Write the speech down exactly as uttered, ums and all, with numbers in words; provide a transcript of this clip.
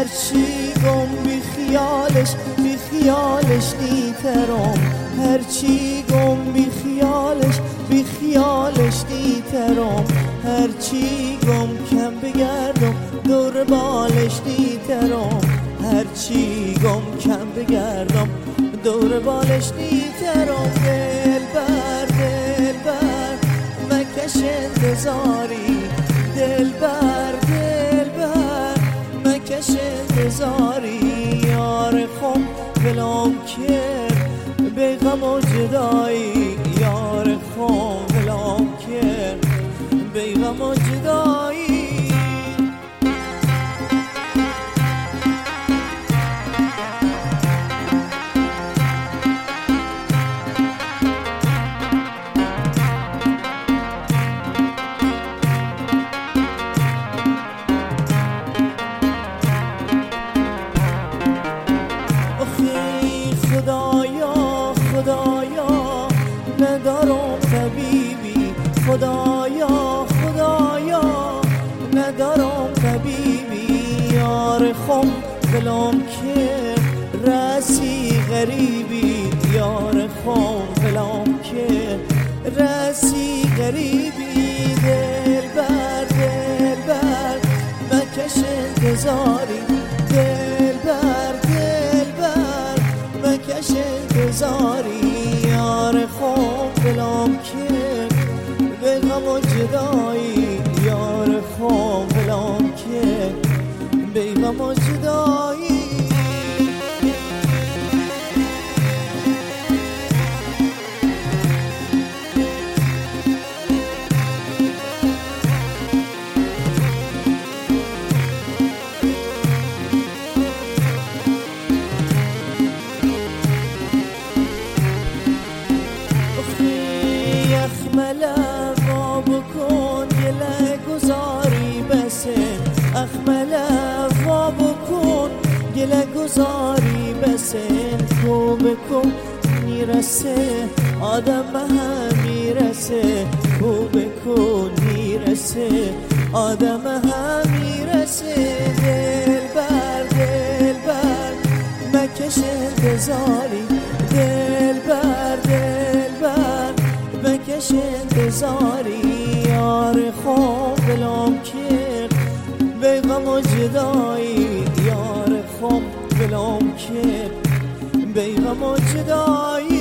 هرچی گم بی خیالش بی خیالش دیترم، هرچی گم بی خیالش بی خیالش دیترم، هرچی گم کم بگردم دور بالش دیترم، هرچی گم کم بگردم دور بالش دیترم. دل بر دل بر مکش انتظاری، دل بر دل بر مکش انتظاری، یار خم ولام کرد به غم و جدایی، یار خم ولام کرد به غم و جدایی. خدایا خدایا ندارم طبیبی، خدایا خدایا ندارم طبیبی، یار خم ولام کرد رسی غریبی، یار خم ولام کرد رسی غریبی. دل بر دل بر مکش انتظاری، دل بر دل بر مکش انتظاری، یار خم ولام کرد به غم و جدایی، یار خم ولام کرد به غم و جدایی. اخملا بکن گله گذاری بسن، اخملا بکن گله گذاری بسن، کو بکن میرسه آدم هم میرسه، کو بکن میرسه آدم هم میرسه. دل بر دل بر مکش انتظاری، دل بر دل بر مکش انتظاری، یار خم ولام کرد به غم و جدایی، یار خم ولام کرد به غم و جدایی.